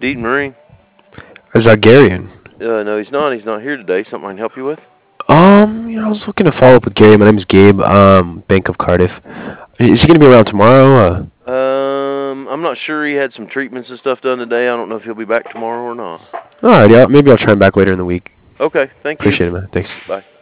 Eaton Marine. Is that Garion? No, he's not. He's not here today. Something I can help you with? I was looking to follow up with Gary. My name is Gabe, Bank of Cardiff. Is he going to be around tomorrow? I'm not sure. He had some treatments and stuff done today. I don't know if he'll be back tomorrow or not. Alright, yeah, maybe I'll try him back later in the week. Okay, thank you. Appreciate it, man. Thanks. Bye.